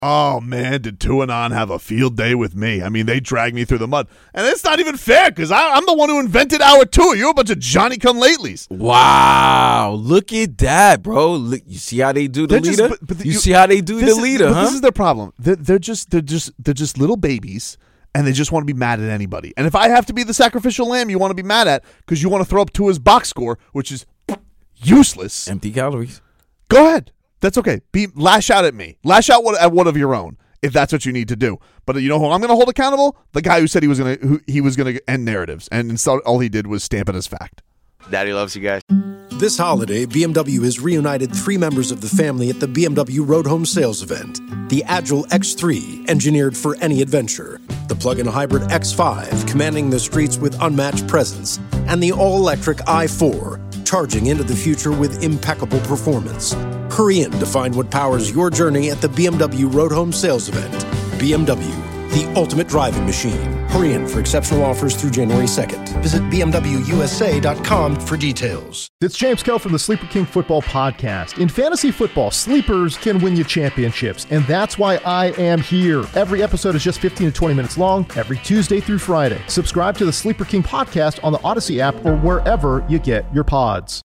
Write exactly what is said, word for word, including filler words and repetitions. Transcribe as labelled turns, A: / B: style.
A: Oh, man, did Tuanon have a field day with me. I mean, they dragged me through the mud. And it's not even fair because I'm the one who invented our tour. You're a bunch of Johnny-come-latelys.
B: Wow. Look at that, bro. Look, you see how they do the
A: They're
B: leader?
A: Just, but, but the,
B: you,
A: you
B: see how they do the
A: is,
B: leader,
A: but
B: huh?
A: This is their problem. They're, they're, just, they're, just, they're just little babies, and they just want to be mad at anybody. And if I have to be the sacrificial lamb you want to be mad at because you want to throw up Tua's box score, which is useless.
B: Empty calories.
A: Go ahead. That's okay. Be Lash out at me. Lash out at one of your own. If that's what you need to do. But you know who I'm going to hold accountable? The guy who said he was going to who he was going to end narratives, and instead all he did was stamp it as fact.
C: Daddy loves you guys.
D: This holiday, B M W has reunited three members of the family at the B M W Road Home Sales Event. The Agile X three, engineered for any adventure. The plug-in hybrid X five, commanding the streets with unmatched presence. And the all-electric i four, charging into the future with impeccable performance. Hurry in to find what powers your journey at the B M W Road Home Sales Event. B M W, the ultimate driving machine. Hurry in for exceptional offers through January second. Visit B M W U S A dot com for details.
E: It's James Kell from the Sleeper King Football Podcast. In fantasy football, sleepers can win you championships, and that's why I am here. Every episode is just fifteen to twenty minutes long, every Tuesday through Friday. Subscribe to the Sleeper King Podcast on the Odyssey app or wherever you get your pods.